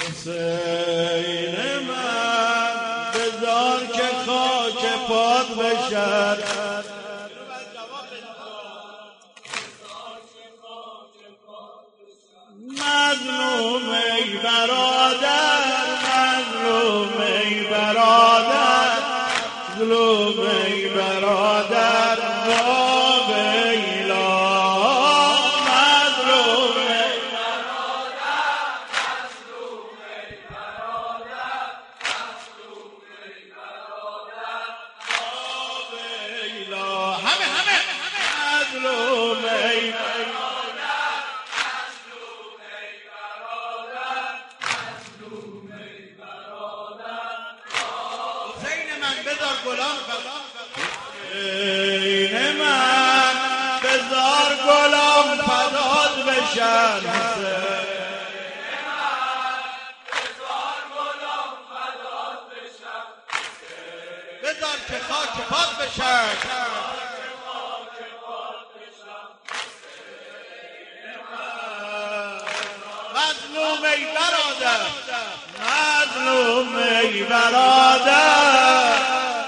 حسین من بذار که خاک پات بشد مظلوم ای برادر مظلوم ای برادر مظلوم ای برادر ویلا مظلوم ای برادر مظلوم ای برادر مظلوم ای برادر ویلا همه مظلوم ای بذار گلام حسین من بذار گلام فدات بشن بذار که خاک پات بشن مظلوم ای برادر مظلوم ای برادر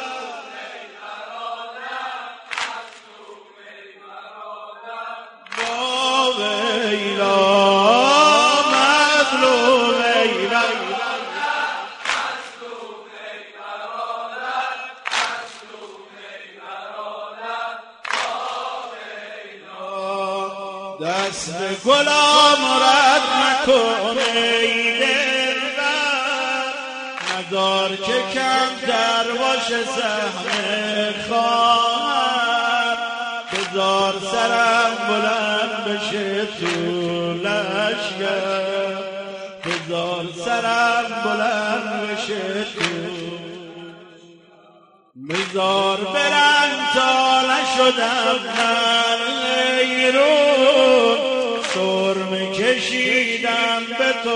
دست گلام رد مکن ای دلبر نذار که کم در باشه سهم خواهر بذار سرم بلند بشه تو لشگر بذار سرم بلند بشه تو بذار برن تا نشدم من ایرون سرم کشیدم به تو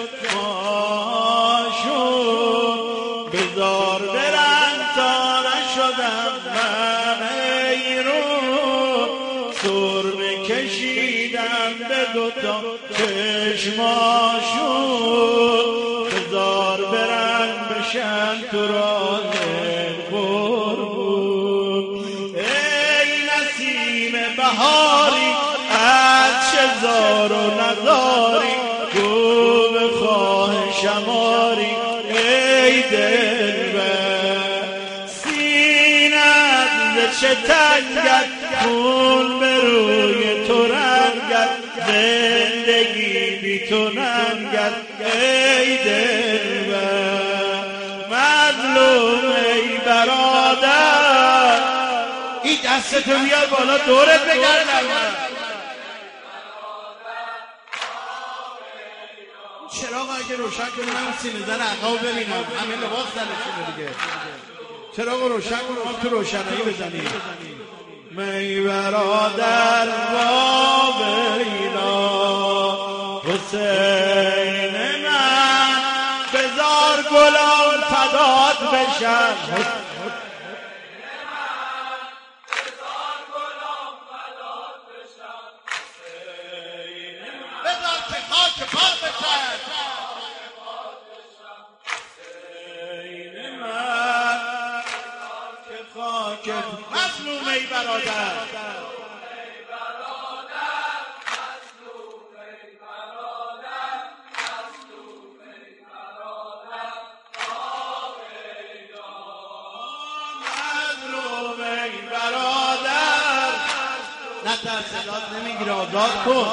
چشماشون بذار برن تا نشدم من ایرون سرم کشیدم به دوتا چشماشون بذار برن بشن تو راه بهاری از چه زار و نزاری گو به خواه شماری ای دلبر سینت ز چه تنگت خون به روی تو رنگت زندگی بی تو ننگت ای دلبر مظلوم ای برادر این دستتو بیار بالا دورت بگردم چراغ اگه روشن کنیم من سینه زن عقاب ببینم همه لباس زنشونه دیگه چراغ روشن کنیم تو روشنایی بزنیم می برادر با بینا حسین من بذار گلام فدات بشن خاک پات بشن حسین من که خاک مظلوم ای برادر مظلوم ای برادر نترس صدات نمیگیره آزاد کن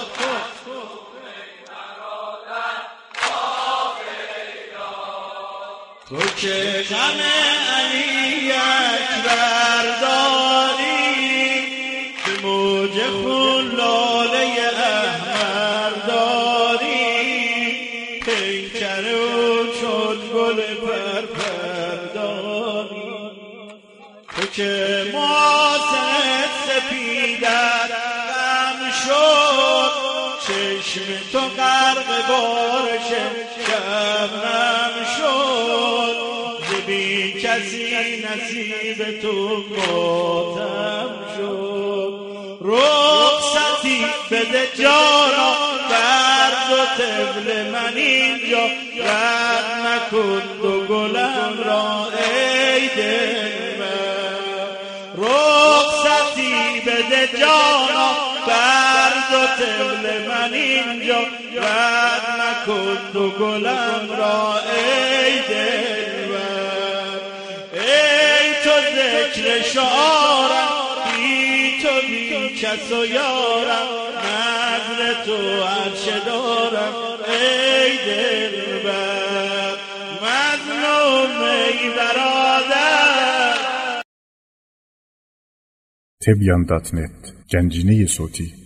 تو که غم علی اکبر داری به موج خون لاله احمر داری پیکر و چون گل پرپر داری تو که ماسه سپیدت غم شد چشم تو غرق بارش شبنم شد بی کسی نصیب تو ماتم شد رخصتی بده جانا درد و طفل من اینجا رد مکن دو گلم را ای دلبر رخصتی بده جانا بر دو طفل من اینجا رد مکن دو گلم را ای دلبر ای تو ذکر شعارم بی تو بی کس و یارم نظر تو عرش دارم ای دلبر مظلوم ای برادر. Tebyan.net Gənciniyi Soti